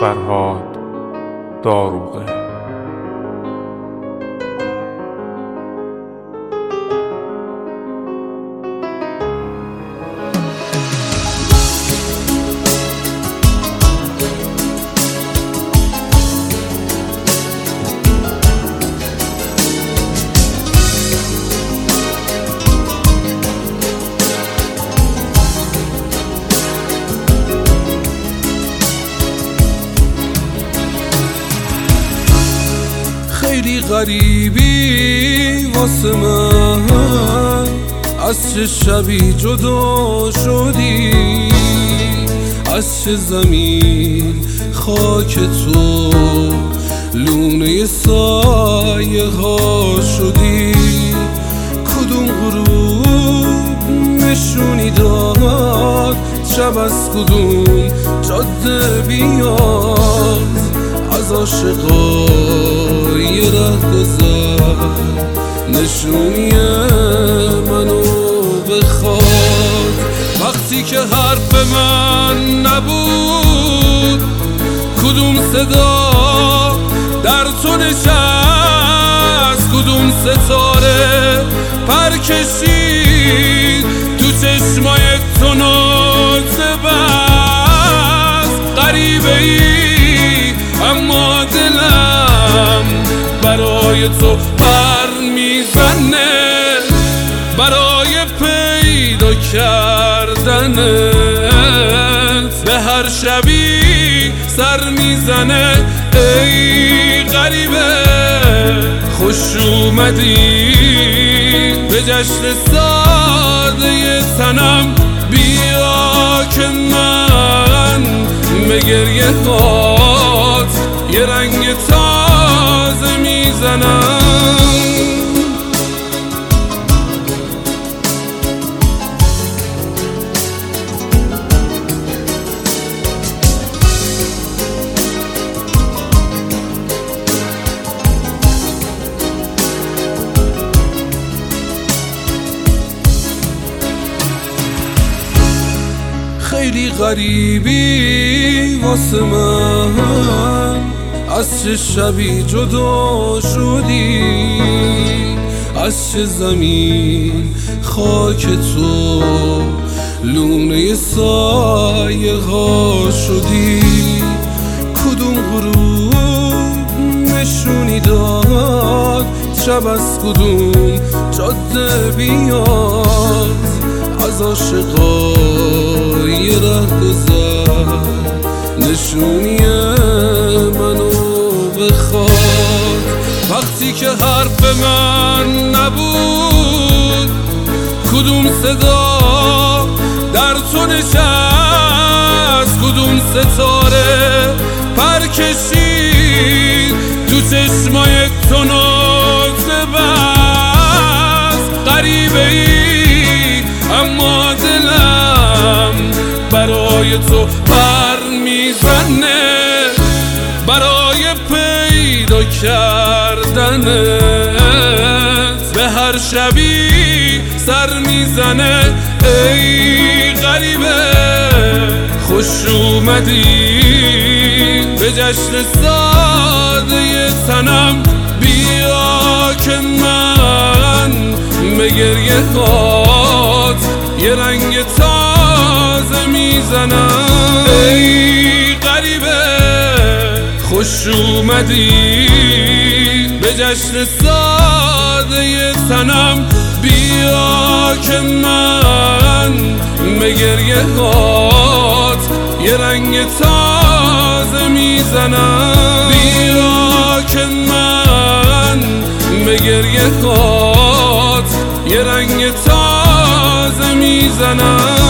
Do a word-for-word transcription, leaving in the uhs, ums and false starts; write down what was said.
فرهاد داروغه. خیلی غریبی واسه من، از چه شبی جدا شدی، از چه زمین خاک تو لونه سایه ها شدی. کدوم غروب نشونی داد شب از کدوم جاده بیاد، از عاشقای رهگذر نشونی منو بخواد. وقتی که حرف من نبود کدوم صدا در تو نشست، کدوم ستاره پر کشید تو چشمای تو ناز بست. غریبه ای اما دلم برای تو بر میزنه، برای پیدا کردنت به هر شبی سر میزنه. ای غریبه خوش اومدی به جشن ساده تنم، بیا که من به گریه هات یه رنگ تازه میزنم. خیلی غریبی واسه من، از چه شبی جدا شدی، از چه زمین خاک تو لونه سایه ها شدی. کدوم غروب نشونی داد شب از کدوم جاده بیاد، از عاشقای رهگذر نشونی منو بخواد. وقتی که حرف من نبود کدوم صدا در تو نشست، کدوم ستاره پر کشید تو چشمای تو ناز بست. غریبه ای اما دلم برای تو بر میزنه، برای پیدا کردنت به هر شبی سر میزنه. ای غریبه خوش اومدی به جشن ساده تنم، بیا که من به گریه هات یه رنگ تازه میزنم. ای غریبه خوش اومدی به جشن ساده تنم، بیا که من به گریه هات یه رنگ تازه میزنم. بیا که من به گریه هات یه رنگ تازه میزنم.